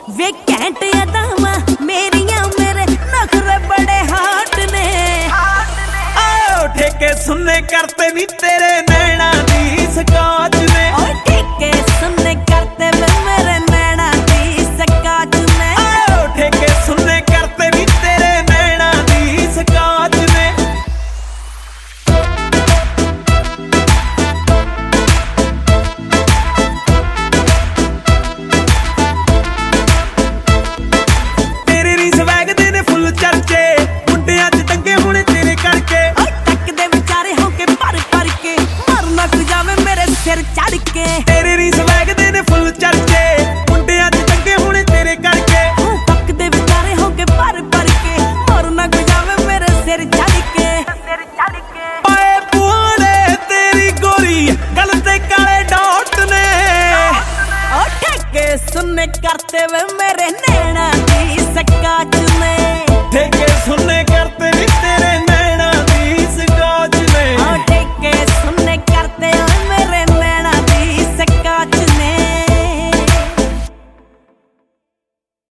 वे घैंट अदावां मेरियां मेरे नखरे बड़े हाट ने। आओ ठेके सुनने करते नी तेरे नैना दी स्काच ने। और ठेके सुनने करते वे मेरे नैना दी स्काच ने। आओ ठेके सुनने करते नी तेरे नैना दी स्काच ने। तेरे री स्वैग दे ने फुल चर्चे मुंडियां च टंगे हुणे तेरे करके। तकदे विचारे होके पर के मरना तू जावे मेरे सिर चढ़ के। तेरे री स्वैग दे ने फुल चर्चे